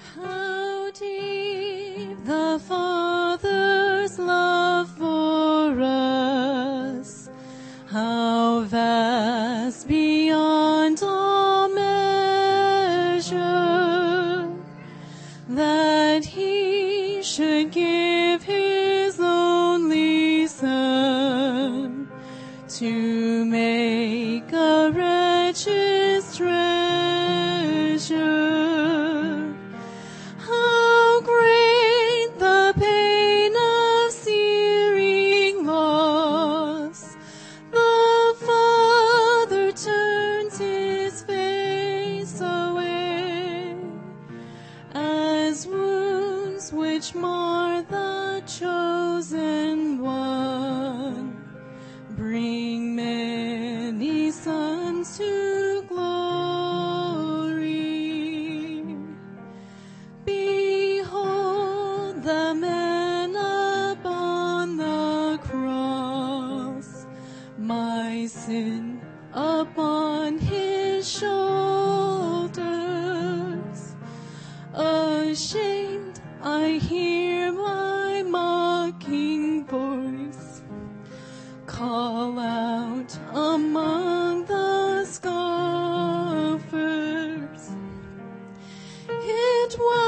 How deep the Father's love for us, how vast beyond all measure, that He should give His only Son to make a wretch's treasure. How great the pain of searing loss! The Father turns His face away, as wounds which mar the chosen one bring many sons to glory. Behold the man upon the cross, my sin upon His shoulders. Ashamed, I hear my mocking voice call out among the scoffers. It was